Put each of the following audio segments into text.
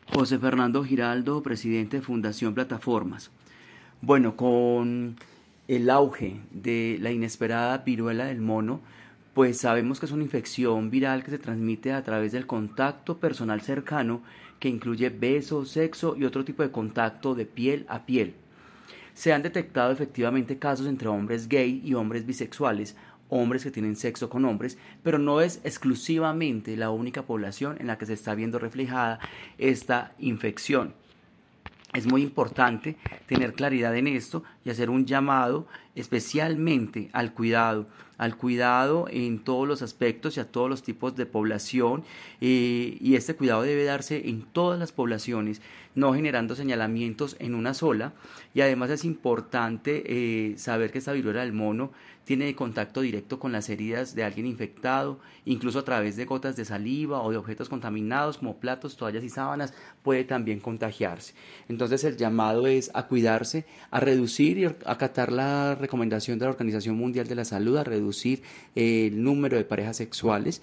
José Fernando Giraldo, presidente de Fundación Plataformas. Bueno, con el auge de la inesperada viruela del mono, pues sabemos que es una infección viral que se transmite a través del contacto personal cercano que incluye beso, sexo y otro tipo de contacto de piel a piel. Se han detectado efectivamente casos entre hombres gay y hombres bisexuales, hombres que tienen sexo con hombres, pero no es exclusivamente la única población en la que se está viendo reflejada esta infección. Es muy importante tener claridad en esto y hacer un llamado especialmente al cuidado en todos los aspectos y a todos los tipos de población, y este cuidado debe darse en todas las poblaciones, no generando señalamientos en una sola. Y además es importante saber que esta viruela del mono tiene contacto directo con las heridas de alguien infectado, incluso a través de gotas de saliva o de objetos contaminados como platos, toallas y sábanas, puede también contagiarse. Entonces el llamado es a cuidarse, a reducir y acatar la recomendación de la Organización Mundial de la Salud, a reducir el número de parejas sexuales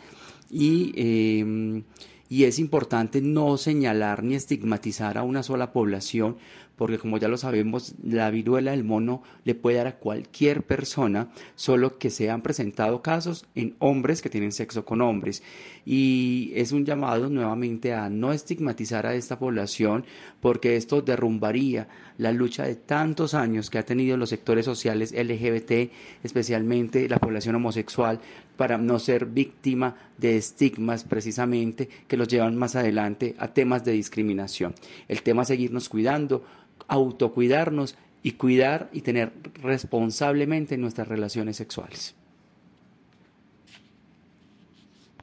y es importante no señalar ni estigmatizar a una sola población, porque como ya lo sabemos, la viruela del mono le puede dar a cualquier persona, solo que se han presentado casos en hombres que tienen sexo con hombres. Y es un llamado nuevamente a no estigmatizar a esta población, porque esto derrumbaría la lucha de tantos años que ha tenido los sectores sociales LGBT, especialmente la población homosexual, para no ser víctima de estigmas precisamente que los llevan más adelante a temas de discriminación. El tema es seguirnos cuidando, autocuidarnos y cuidar y tener responsablemente nuestras relaciones sexuales.